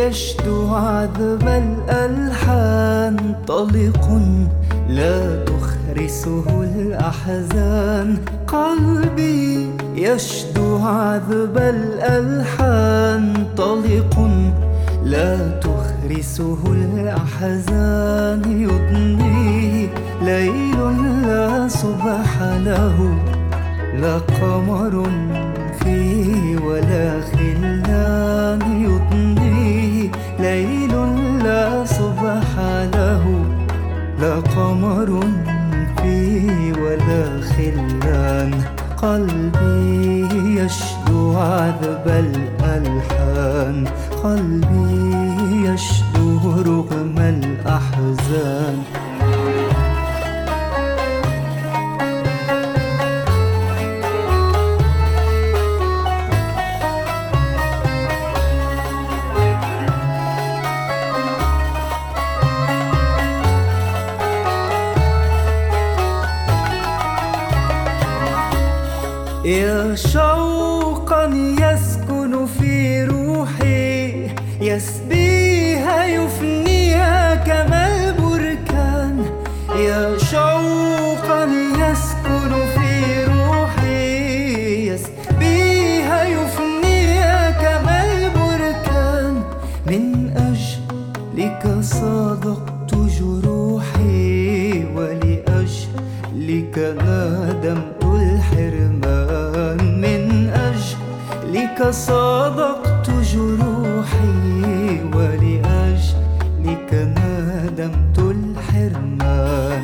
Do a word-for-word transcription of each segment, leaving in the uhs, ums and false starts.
يشدو عذب الألحان، طلق لا تخرسه الأحزان. قلبي يشدو عذب الألحان، طلق لا تخرسه الأحزان. يضنيه ليل لا صبح له، لا قمر فيه ولا خلان. يضنيه ليل لا صبح له، لا قمر فيه ولا خلان. قلبي يشدو عذب الألحان، قلبي يشدو رغم الأحزان. يا شوقا يسكن في روحي، يسبيها يفنيها كما البركان. يا شوقا يسكن في روحي، يسبيها يفنيها كما البركان. من أجلك صادقت جروحي، ولأجلك نادمت الحرمان. من أجلك صادقت جروحي، ولأجلك نادمت الحرمان.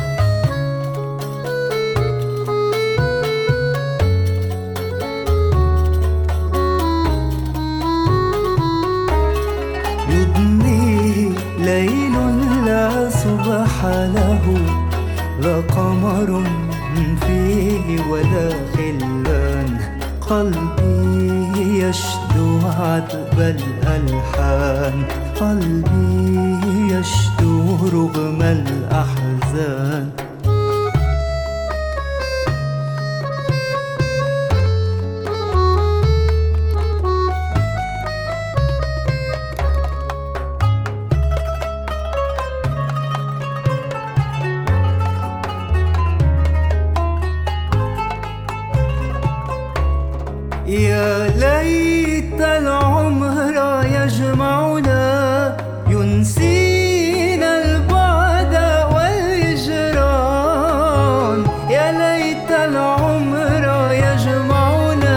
يضنيه ليل لا صبح له، لا قمر فيه ولا خلان. قلبي يشدو عذب الألحان، قلبي يشدو رغم الأحزان. يا ليت العمر يجمعنا، ينسينا البعد والهجران. يا ليت العمر يجمعنا،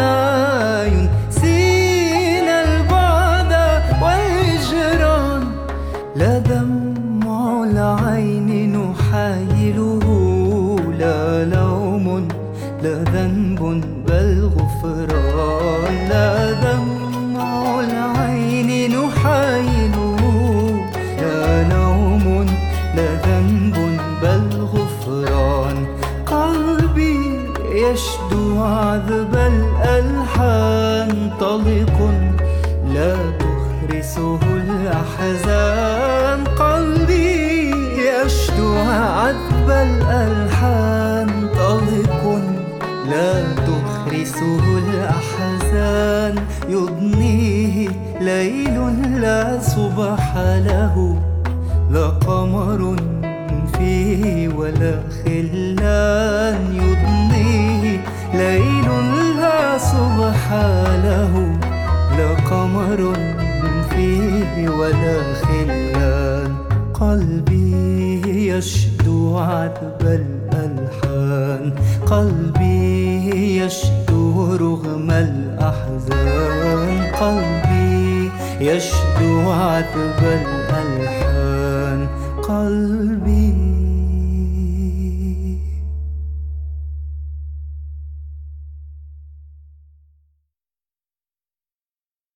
ينسينا البعد والهجران. لا دمع العين نحايله، لا لوم لا ذنب بل غفران. لا دمع العين نحايله، لا لوم لا ذنب بل غفران. قلبي يشدو عذب الألحان، طلق لا تخرسه الأحزان. قلبي يشدو عذب الألحان، طلق لا تخرسه الأحزان. يضنيه ليل لا صبح له، لا قمر فيه ولا خلان. يضنيه ليل لا صبح له، لا قمر فيه ولا خلان. قلبي يشدو عذب الألحان، قلبي يشدو رغم الأحزان. قلبي يشدو عذب الألحان، قلبي